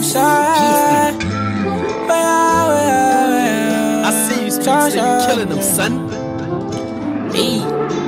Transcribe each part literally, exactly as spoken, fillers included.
side. I see you streets, they be killing them, son. Me.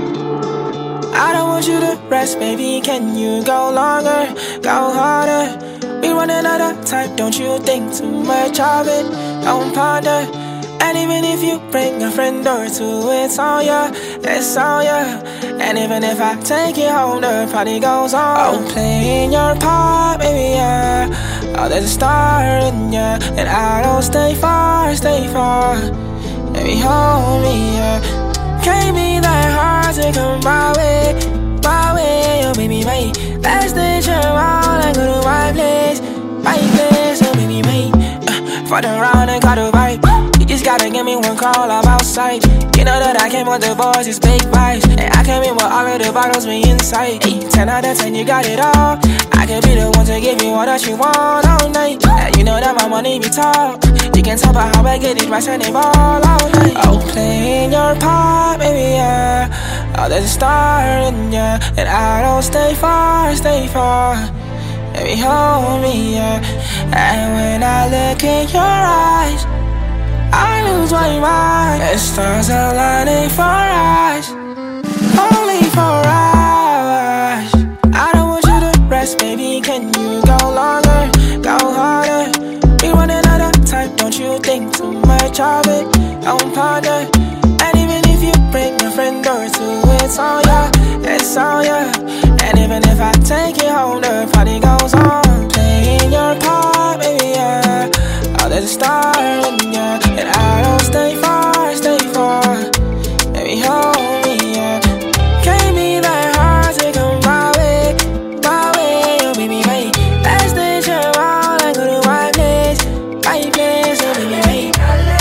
I don't want you to rest, baby. Can you go longer, go harder? We running out of time, don't you think too much of it? Don't ponder. And even if you bring a friend or two, it's all ya, it's all ya. And even if I take you home, the party goes on. Oh, playing your part, baby, yeah. Oh, there's a star in ya, and I don't stay far, stay far. Baby, hold me, yeah. Can't be that hard to come my way, my way, oh baby, mate. Let's stay chill out and go to my place, my place, oh baby, mate. Uh, Further around and got a vibe. Just gotta give me one call, I'm outside. You know that I came with the boys, it's big vibes. And I came in with all of the bottles, we inside. Ay, ten out of ten, you got it all. I can be the one to give you all that you want all night. And you know that my money be tall. You can tell by how I get it, right, and they ball all night. Oh, playing your part, baby, yeah. Oh, there's a star in ya, and I don't stay far, stay far. Baby, hold me, yeah. And when I look in your eyes, I lose my mind. The stars are aligning for us, only for us. I don't want you to rest, baby. Can you go longer, go harder? We running out of time, don't you think too much of it? Don't ponder. And even if you bring a friend or two, it's all ya, it's all ya. And even if I take you home, the party goes on. Playing your part, baby, yeah. Oh, there's a star in ya, and I don't stay far, stay far. Baby, hold me, yeah. Can't be that hard to come my way, my way, oh baby, wait. Let's stay chill out and go to my place, my place, oh baby, wait.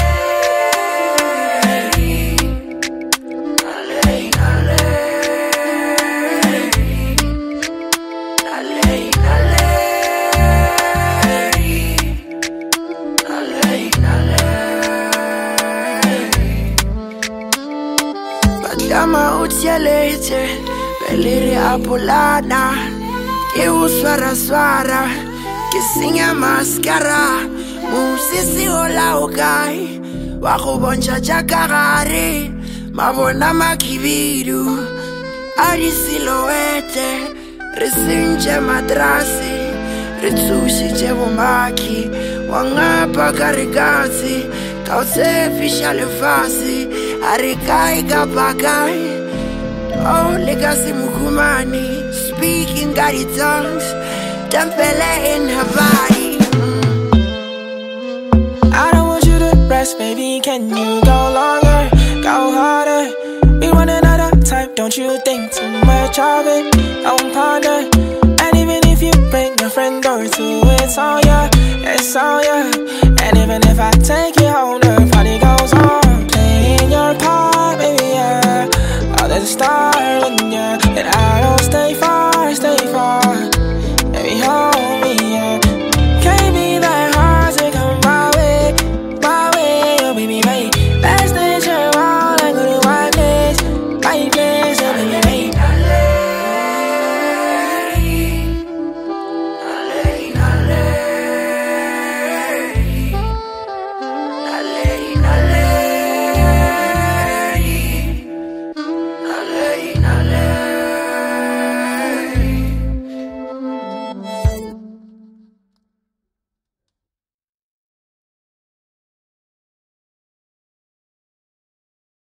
Dama utielete, beliri apulana. Eu swara swara, kisinga mascara. Musisi ola okai, wako boncha chakagari. Mabona makibiru, ari silhouette. Resinche madrasi, ritsushi chebomaki. Wangapa karigasi, kause fishale fasi. Arikai kapakai, oh legacy mukumani. Speaking Gadi tongues, tempele in her body. mm. I don't want you to rest, baby. Can you go longer, go harder? We running out of time, don't you think too much of it? Don't ponder. And even if you bring a friend or two, it's all ya, it's all ya. And even if I take you home,